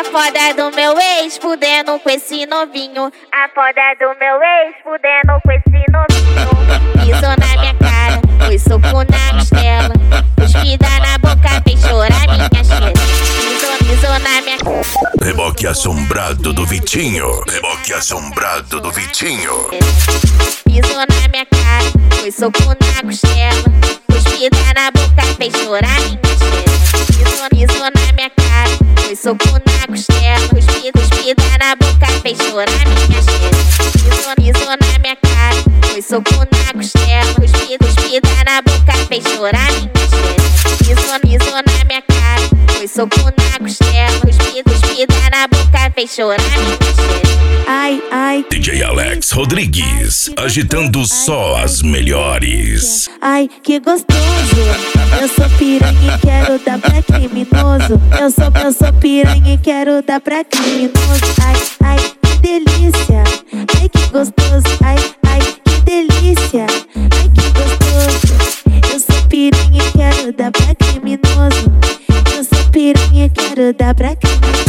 A foda do meu ex fudendo com esse novinho. A foda do meu ex fudendo com esse novinho. Pisou na minha cara, foi soco na costela. Cuspida na boca, fez chorar minha cheira. Pisou na minha cara. Reboque assombrado do Vitinho. Reboque assombrado do Vitinho. Pisou na minha cara, foi soco na costela. Cuspida na boca, fez chorar minha cheira. Pisou na minha cara, foi soco na costela. Cuspida na boca, fez chorar minha cheira. Pisou na minha cara, foi soco na costela. Cuspida na boca, fez chorar minha cheira. Pisou na minha cara, foi soco na costela. Cuspida na boca, fez chorar minha cheira. Ai, ai. DJ Alex Rodrigues, agitando só as melhores. Ai, que gostoso. Eu sou piranha e quero dar pra criminoso. Eu sou piranha e quero dar pra criminoso. Ai, ai, que delícia. Ai, que gostoso. Ai, ai, que delícia. Ai, que gostoso. Eu sou piranha e quero dar pra criminoso. Eu sou piranha e quero dar pra criminoso.